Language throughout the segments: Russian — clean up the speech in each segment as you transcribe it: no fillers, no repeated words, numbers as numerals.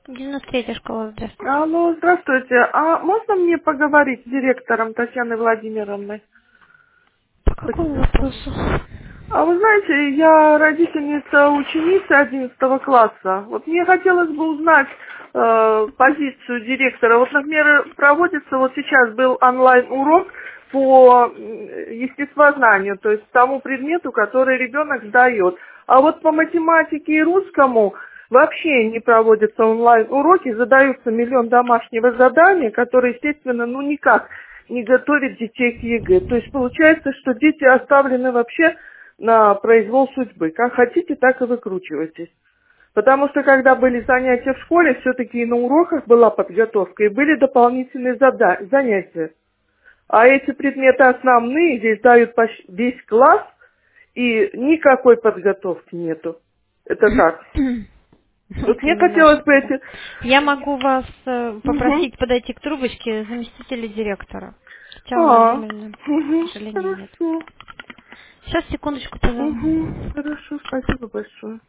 93-я школа, здравствуйте. Алло, здравствуйте. А можно мне поговорить с директором Татьяной Владимировной? По какому вопросу? А вы знаете, я родительница ученицы 11 класса. Вот мне хотелось бы узнать позицию директора. Вот, например, проводится вот сейчас был онлайн-урок по естествознанию, то есть тому предмету, который ребенок сдает. А вот по математике и русскому вообще не проводятся онлайн-уроки, задаются миллион домашнего задания, которые, естественно, никак не готовят детей к ЕГЭ. То есть получается, что дети оставлены вообще на произвол судьбы. Как хотите, так и выкручивайтесь. Потому что когда были занятия в школе, все-таки и на уроках была подготовка, и были дополнительные занятия. А эти предметы основные здесь дают весь класс, и никакой подготовки нету. Это как? Вот Это мне не наша хотелось бы беда. эти... Я могу вас Мгм. попросить подойти к трубочке заместителя директора. Татьяна Владимировна, к Мгм. сожалению, нет. Хорошо. Сейчас, секундочку, позову. Хорошо, спасибо большое.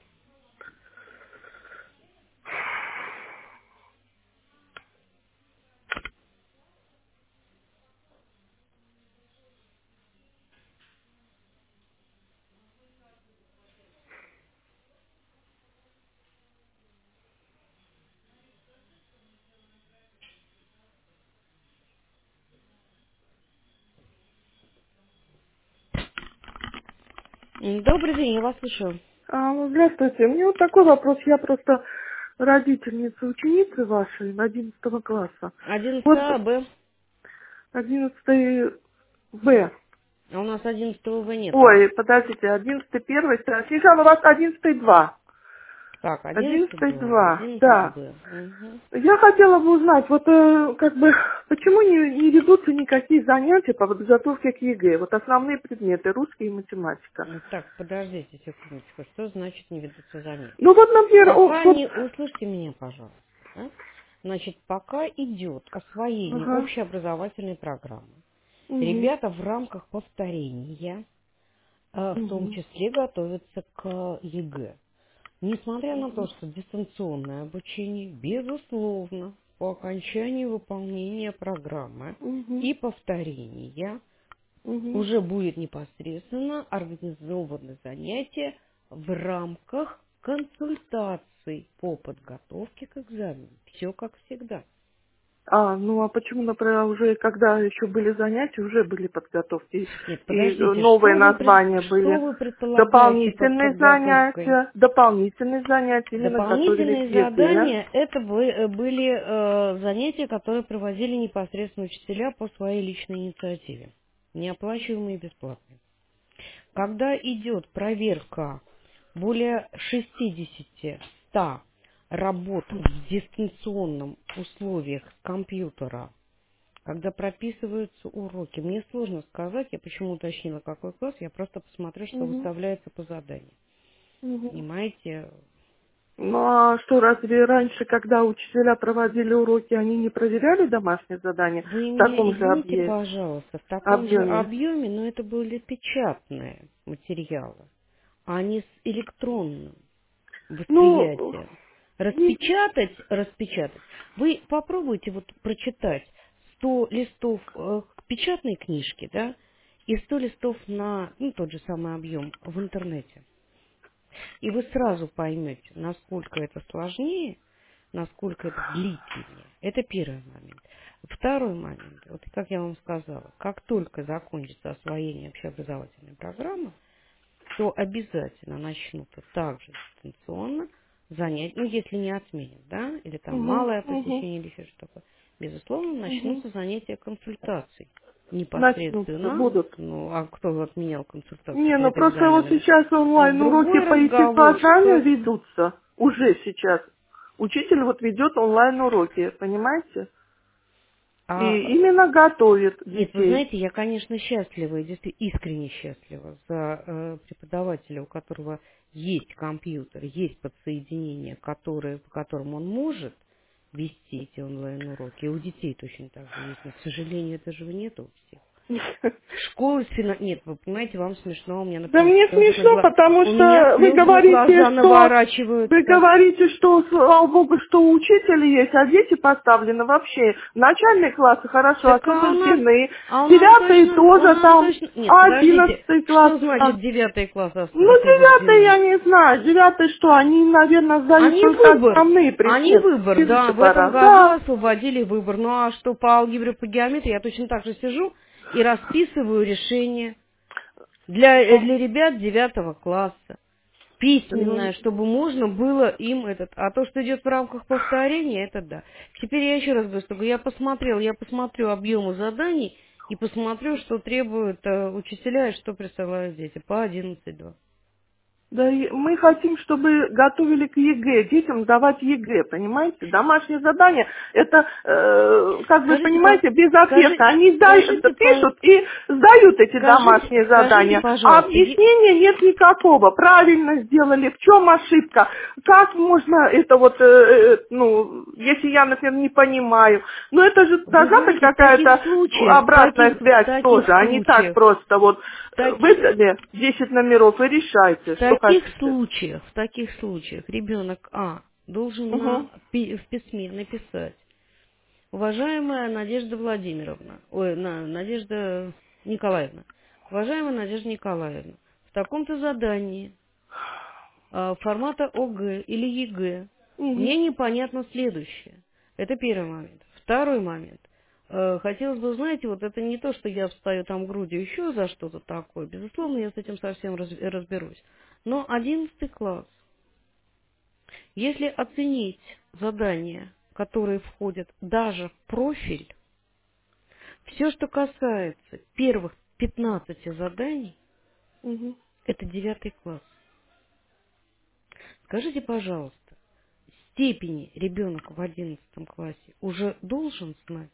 Добрый день, я вас слышу. Здравствуйте. У меня вот такой вопрос. Я просто родительница ученицы вашей 11 класса. 11 Вот А, Б. 11 Б. А у нас 11 В нету. Ой, подождите, 11 первый. Снежана, у вас 11 2. Так, 11 11 Б, 2, 11 да. Б. Угу. Я хотела бы узнать, вот почему не ведутся никакие занятия по подготовке к ЕГЭ? Вот основные предметы, русский и математика. Так, подождите секундочку. Что значит не ведутся занятия? Ну вот, например, Пока вот... не... Услышьте меня, пожалуйста. Да? Значит, пока идет освоение Ага. общеобразовательной программы, Угу. ребята в рамках повторения, в том Угу. числе, готовятся к ЕГЭ. Несмотря на то, что дистанционное обучение, безусловно, по окончании выполнения программы Угу. и повторения Угу. уже будет непосредственно организованы занятия в рамках консультаций по подготовке к экзамену. Все как всегда. Ну а почему, например, уже когда еще были занятия, уже были подготовки, Нет, и подождите, новые названия что были вы предполагаете под подготовкой? дополнительные занятия, именно готовили к Дополнительные ЕГЭ. задания это были занятия, которые проводили непосредственно учителя по своей личной инициативе, неоплачиваемые и бесплатные. Когда идет проверка более 60-100 работ в дистанционном условиях компьютера, когда прописываются уроки, мне сложно сказать, я почему уточнила какой класс, я просто посмотрю, что Угу. выставляется по заданию. Угу. Понимаете? Ну а что, разве раньше, когда учителя проводили уроки, они не проверяли домашние задания Вы в меня таком же извините, пожалуйста, в таком же объеме? объеме, но это были печатные материалы, а не с электронным Ну, восприятием. не- Распечатать. Вы попробуйте вот прочитать 100 листов печатной книжки, да, и 100 листов на тот же самый объем в интернете. И вы сразу поймете, насколько это сложнее, насколько это длительнее. Это первый момент. Второй момент. Вот как я вам сказала, как только закончится освоение общеобразовательной программы, то обязательно начнутся также дистанционно занятия, если не отменят, да, или там Мгм, малое мгм, посещение или еще что-то такое. Безусловно, мгм. начнутся занятия консультаций Начнутся, непосредственно. будут. А кто отменял консультацию Не, ну перед просто вот экзаменами? сейчас онлайн-уроки Другой по разговор, естествознанию что... ведутся. Уже сейчас. Учитель вот ведет онлайн-уроки, понимаете? И А именно готовит Нет, вы детей. знаете, я, конечно, счастлива, и действительно искренне счастлива за преподавателя, у которого есть компьютер, есть подсоединение, по которому он может вести эти онлайн-уроки. И у детей точно так же есть, но, к сожалению, этого же нет у всех. Школы Нет, вы понимаете, вам смешно, у меня, Да например, мне слезы смешно, потому у меня что вы слезы на глаза говорите, наворачиваются. слава богу, что у учителя есть, а дети поставлены вообще. Начальные классы хорошо Так, а у нас, освобождены, а у нас девятые точно, у тоже нас там, точно, нет, а подождите, 11 класс. что значит 9 класс Ну, девятые освобождены? я не знаю, девятые что, они, наверное, сдают только основные Они предметы. выбор, Физика да, в этом пора. году Да. освободили выбор. Ну а что по алгебре, по геометрии, я точно так же сижу и расписываю решение для ребят 9 класса. Ну, Письменное, чтобы можно было им А то, что идет в рамках повторения, это да. Теперь я еще раз говорю, что я посмотрю объемы заданий и посмотрю, что требуют учителя и что присылают дети по 11-2. да, мы хотим, чтобы готовили к ЕГЭ, детям давать ЕГЭ, понимаете? Домашнее задание, это, как вы Скажите, понимаете, без ответа. Они скажите, пишут и сдают эти домашние скажите, задания, а пожалуйста, объяснения нет никакого. Правильно сделали, в чем ошибка, как можно это вот, ну, если я, например, не понимаю. Но это же вы должна быть знаете, в таких какая-то случаях, обратная связь тоже, а не так случаях, просто вот в таких выдали 10 номеров и решайте, что хотите. В таких случаях ребенок должен Угу. в письме написать: уважаемая Надежда Владимировна, Надежда Николаевна, уважаемая Надежда Николаевна, в таком-то задании формата ОГЭ или ЕГЭ Угу. мне непонятно следующее. Это первый момент. Второй момент. Хотелось бы, знаете, вот это не то, что я встаю там грудью еще за что-то такое. Безусловно, я с этим совсем разберусь. Но 11 класс. Если оценить задания, которые входят даже в профиль, все, что касается первых 15 заданий, Угу. это 9 класс. Скажите, пожалуйста, степени ребенок в 11 классе уже должен знать?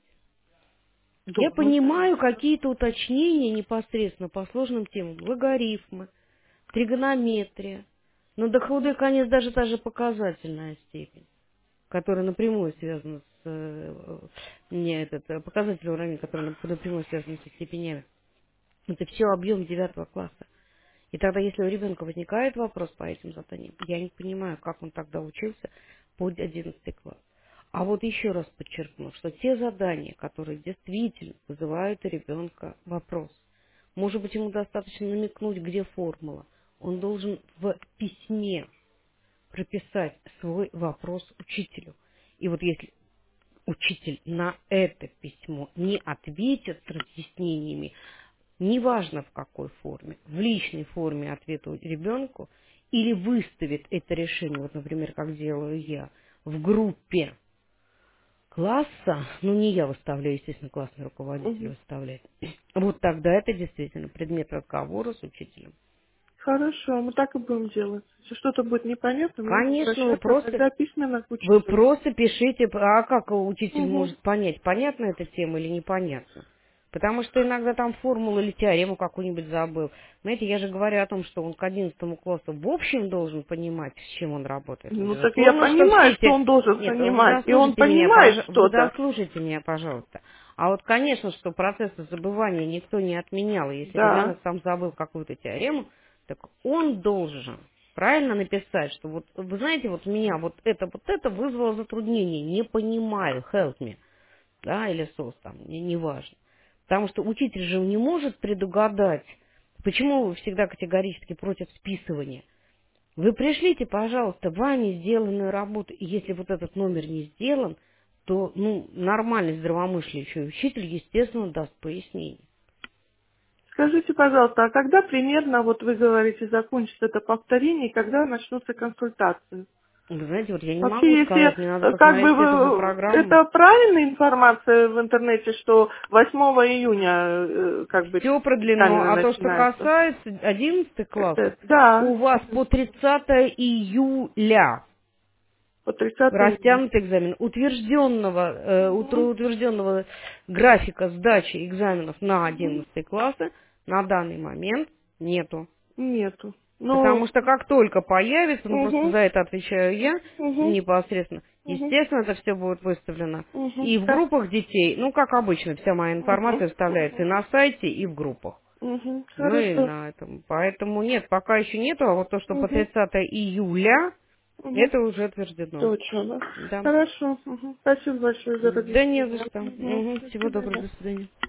Я Должен. понимаю какие-то уточнения непосредственно по сложным темам. Логарифмы, тригонометрия. Но до худой конец даже та же показательная степень, которая напрямую связана показатель уравнений, который напрямую связан со степенями. Это все объем 9 класса. И тогда, если у ребенка возникает вопрос по этим заданиям, я не понимаю, как он тогда учился по 11 класс. А вот еще раз подчеркну, что те задания, которые действительно вызывают у ребенка вопрос, может быть, ему достаточно намекнуть, где формула, он должен в письме прописать свой вопрос учителю. И вот если учитель на это письмо не ответит с разъяснениями, неважно в какой форме, в личной форме ответа ребенку, или выставит это решение, вот, например, как делаю я, в группе класса, не я выставляю, естественно, классный руководитель Угу. выставляет, вот тогда это действительно предмет разговора с учителем. Хорошо, мы так и будем делать. Если что-то будет непонятно, мы будем Конечно, обращаться тогда письменно к вы учителю. просто пишите, а как учитель Угу. может понять, понятна эта тема или непонятна? Потому что иногда там формулу или теорему какую-нибудь забыл. Знаете, я же говорю о том, что он к 11 классу в общем должен понимать, с чем он работает. Ну так я Безусловно, что понимаю, все что эти... он должен Нет, вы понимать, и он дослушайте меня, понимает вы что-то. дослушайте меня, пожалуйста. А вот, конечно, что процессы забывания никто не отменял. И если Да. ребенок там забыл какую-то теорему, так он должен правильно написать, что вот, вы знаете, вот меня вот это вызвало затруднение, не понимаю, help me, да, или SOS там, неважно. Потому что учитель же не может предугадать, почему вы всегда категорически против списывания. Вы пришлите, пожалуйста, вами сделанную работу, и если вот этот номер не сделан, то, нормальный здравомыслящий учитель, естественно, даст пояснение. Скажите, пожалуйста, а когда примерно, вот вы говорите, закончится это повторение, и когда начнутся консультации? Вы знаете, вот я не могу Вообще, если сказать, мне надо как бы посмотреть все это по программам. это правильная информация в интернете, что 8 июня как бы Все продлено. экзамены А то, что начинаются? касается 11 классов, Да, у вас по 30 июля по 30 июня. растянут экзамен. Утвержденного графика сдачи экзаменов на 11 классы на данный момент нету. Нету. Потому Ну, что как только появится, просто угу, за это отвечаю я угу. непосредственно, Естественно, это все будет выставлено. И в Так. группах детей, ну, как обычно, вся моя информация вставляется и на сайте, и в группах. Ну и Хорошо. на этом. Поэтому нет, пока еще нету, а вот то, что по Угу. 30 июля, Угу. это уже утверждено. Точно, да? Да. Хорошо. Спасибо большое за Да не за разъяснение. что. До Всего доброго, свидания. до свидания.